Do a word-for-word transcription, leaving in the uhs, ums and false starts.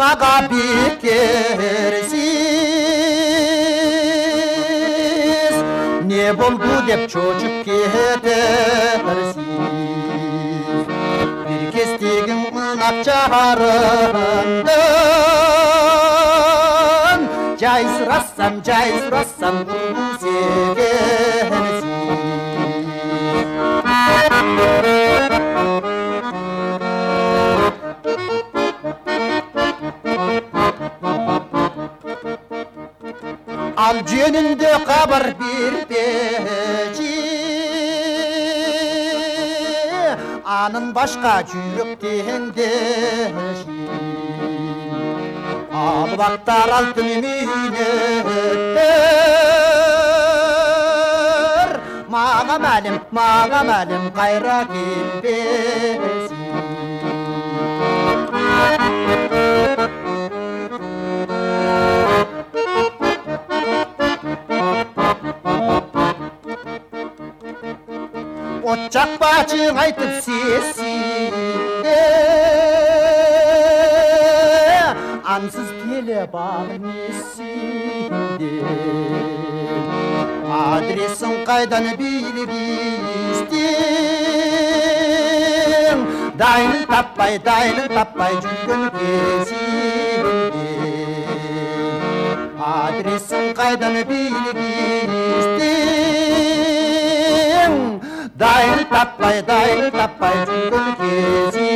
маға бекерсіз не болды деп чочып кетерсіз бір кестегін ұнап жағарымдың жай сұрасам жай сұрасам құлғыз екенсіз ал жөнінде хабар берпеші анын башка жүректендеші ал бактар алтын мүйнөттөр мага мәлім мага мәлім кайра келбесин от жақпачың айтып сесине ансыз келе бағнесінде адресін қайдан білгістен дайын таппай дайын таппай жүрген кезінде адресін қайдан білгістен дайын таппай дайын таппай жүрген кезінде